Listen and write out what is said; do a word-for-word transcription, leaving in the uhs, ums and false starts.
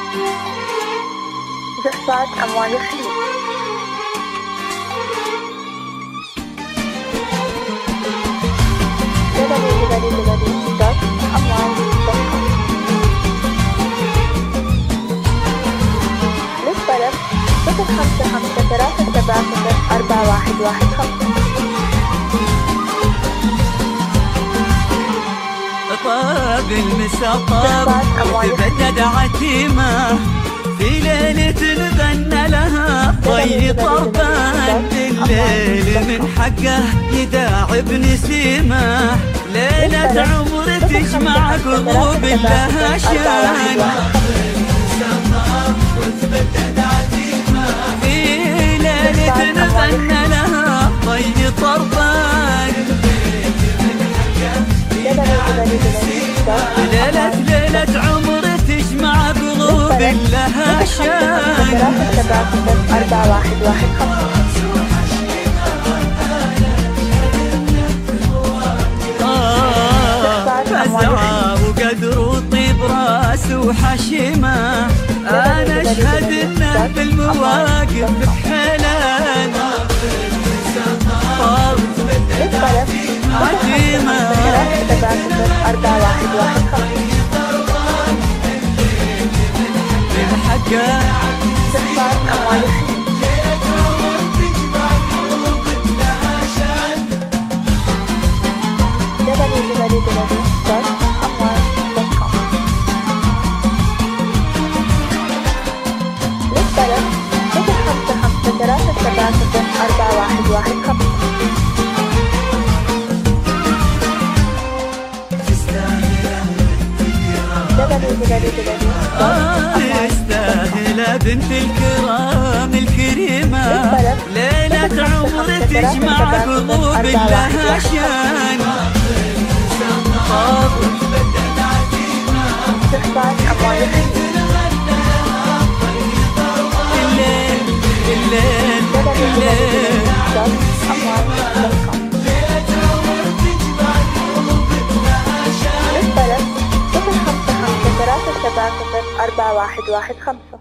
زفات أموال الخليج. دبليو دبليو دبليو دوت أموال دوت كوم. للطلب صفر خمسة خمسة ثلاثة سبعة صفر أربعة واحد واحد خمسة. طاب المسا طاب وتبدد عتيمة في ليلة نغنى لها طي طربان الليل من حقه يداعب نسيمة ليلة عمر تجمع قلوب لها شان في ليلة نغنى لها طي طربان ليلة ليلة عمر تجمع قلوب لها شان أربعة واحد واحد خمسة. فزعة وقدر وطيب راس وحشيمة أنا أشهد إنه بالمواقف بحلال عتيمة أربعة واحد واحد خمسة. من حقه زفات أموال الخليج. دبليو دبليو دبليو دوت أموال دوت كوم. للطلب صفر خمسة خمسة ثلاثة سبعة صفر أربعة واحد واحد خمسة. يستاهل بنت الكرام الكريمة ليلة عمر تجمع قلوب لها شان الليل الليل الليل صفر خمسة خمسة ثلاثة سبعة صفر أربعة واحد واحد خمسة.